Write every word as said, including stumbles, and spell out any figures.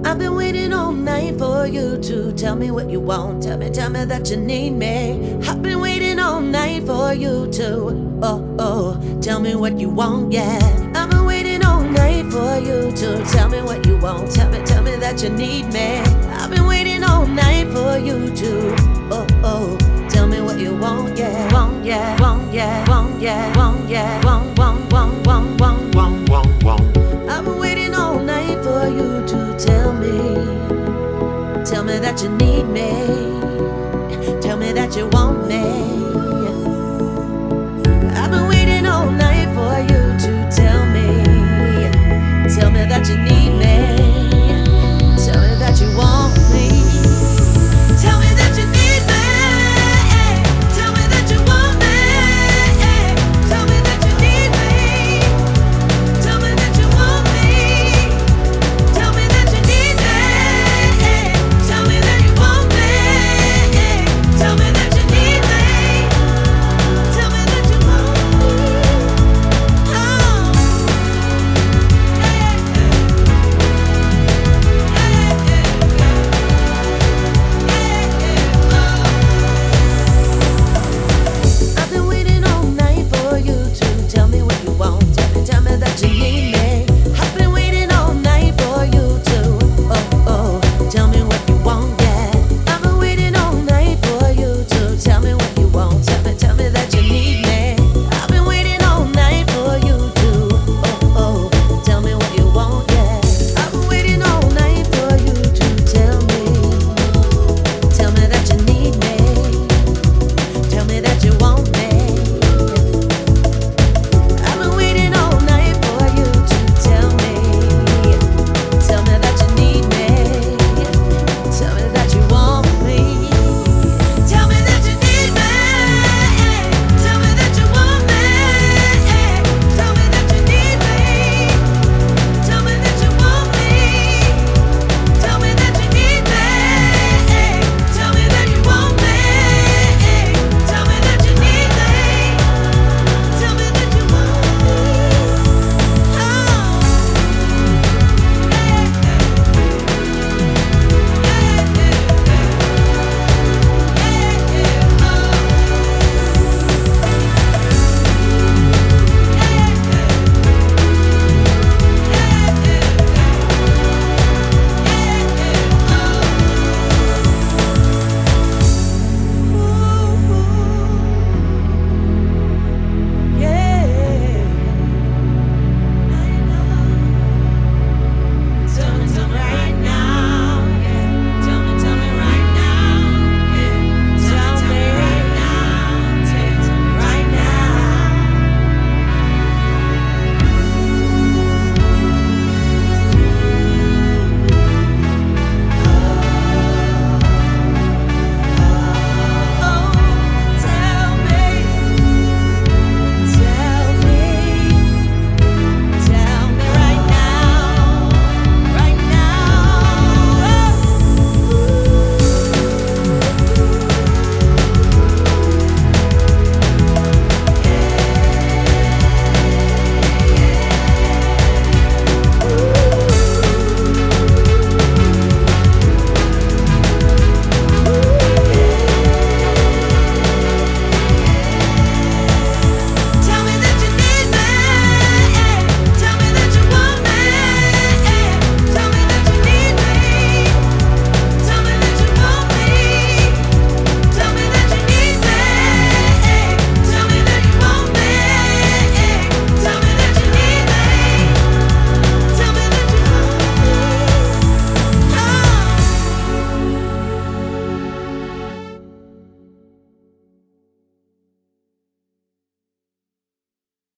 I've been waiting all night for you to tell me what you want. Tell me, tell me that you need me. I've been waiting all night for you to, oh, oh, tell me what you want, yeah. I've been waiting all night for you to tell me what you want. Tell me, tell me that you need me. I've been waiting all night for you to, oh, oh, tell me what you want, yeah. Want, yeah, want, yeah, want, yeah, want, yeah, want.